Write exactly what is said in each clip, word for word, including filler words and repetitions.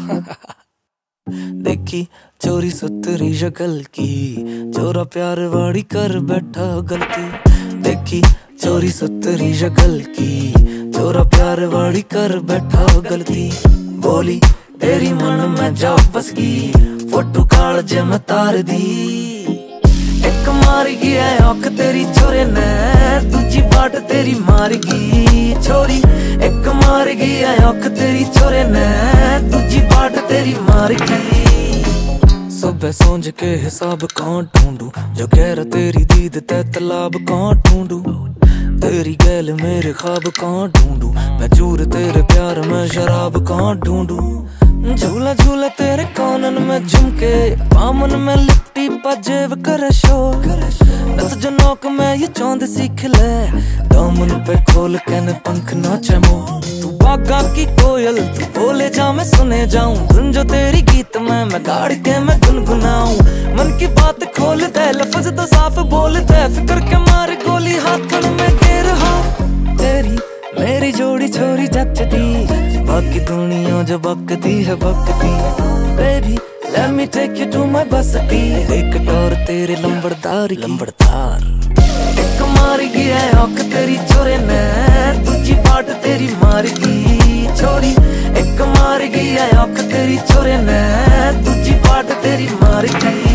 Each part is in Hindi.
देखी चोरी सुतरी शक्ल की, चोरा प्यार वाड़ी कर बैठा गलती। देखी चोरी सुतरी शक्ल की, चोरा प्यार वाड़ी कर बैठा गलती। बोली तेरी मन में जा बस गई, फोटो काल जे मैं तार दी। एक मार गया औख तेरी छोरे ने, दूजी बाट तेरी मार गई छोरी। एक मार गया औख तेरी छोरे ने, दूजी बाट तेरी मार गई। सुबह सोच के हिसाब कौन ढूंढू, जो कह रहा तेरी दीद ते तालाब कौन ढूंढू। तेरी गैल मेरे ख्वाब कौन ढूंढू, मैं चूर तेरे प्यार में शराब कौन ढूंढू। झूला झूला तेरे कानन में झुमके, पामन में लिपटी पजेब करे शोर। नत जनोक में ये चौंद सीख ले, दामन पे खोल के न पंख नाचे मोर। तू बागा की कोयल तू बोले जा मैं सुने जाऊं, धुन जो तेरी गीत में मैं गाड़ के मैं गुनगुनाऊं। मन की बात खोल दे, लफ्ज तो साफ बोल दे, फिक्र के मार गोली हाथन में दे रहा। तेरी मेरी जोड़ी छोरी जचती, बाकी दुनिया जो बकती है बकती। Baby let me take you to my बसती, एक टोर तेरे लंबड़दार लंबड़दार। एक मार गया औख तेरी छोरे ने, दूजी बाट तेरी मार गई छोरी। एक मार गया औख तेरी छोरे ने, दूजी बाट तेरी मार गई।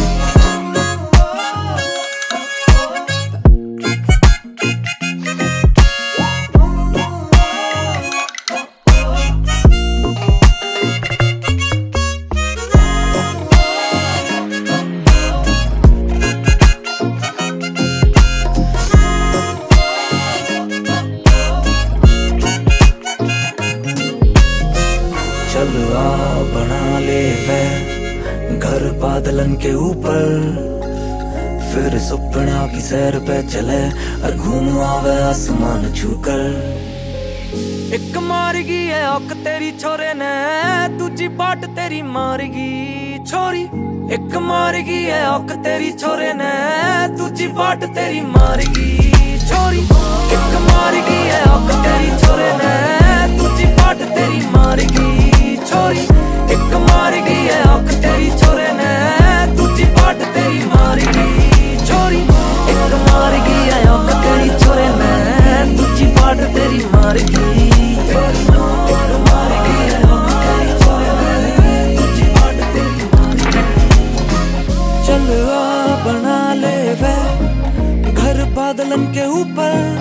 चल आ बना ले वे घर बादलन के ऊपर, फिर सुपना की सैर पे चले और घूम आवे आसमान छूकर। एक मार गई है औख तेरी छोरे ने, दूजी बाट तेरी मार गई छोरी। एक मार गई है औख तेरी छोरे ने, दूजी बाट तेरी मार गई छोरी। एक मार गई है औख तेरी छोरे ने, दूजी बाट तेरी मार गई छोरी। एक मार गई है औख तेरी छोरे ने, दूजी बाट तेरी मार गई छोरी। एक मार गई है औख तेरी छोरे ने, दूजी बाट तेरी मार गई छोरी। एक मार गई है औख तेरी छोरे ने, दूजी बाट तेरी मार गई। चल आ बना ले वे घर बादलन के ऊपर,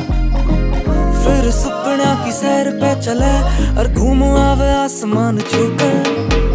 फिर सुपना की सैर पे चले और घूम आवे आसमान छूकर।